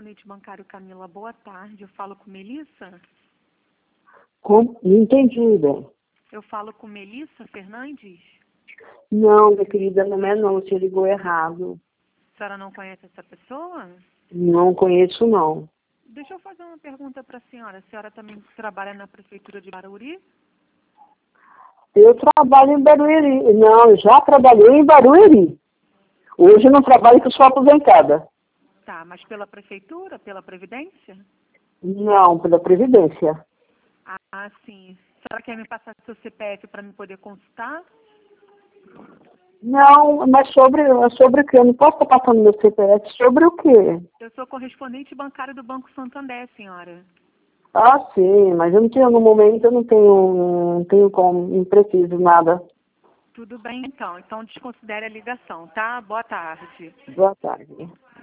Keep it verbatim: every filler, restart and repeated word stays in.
correspondente bancário Camila, boa tarde. Eu falo com Melissa? Com... Não entendi, bem. Eu falo com Melissa Fernandes? Não, minha querida, não é não, você ligou errado. A senhora não conhece essa pessoa? Não conheço, não. Deixa eu fazer uma pergunta para a senhora. A senhora também trabalha na prefeitura de Barueri? Eu trabalho em Barueri. Não, eu já trabalhei em Barueri. Hoje eu não trabalho, que eu sou aposentada. Tá, mas pela prefeitura, pela Previdência? Não, pela Previdência. Ah, sim. A senhora quer me passar seu C P F para me poder consultar? Não, mas sobre, sobre o quê? Eu não posso estar passando meu C P F. Sobre o quê? Eu sou correspondente bancário do Banco Santander, senhora. Ah, sim, mas eu não tenho, no momento, eu não tenho, não tenho como, não preciso nada. Tudo bem, então. Então desconsidere a ligação, tá? Boa tarde. Boa tarde.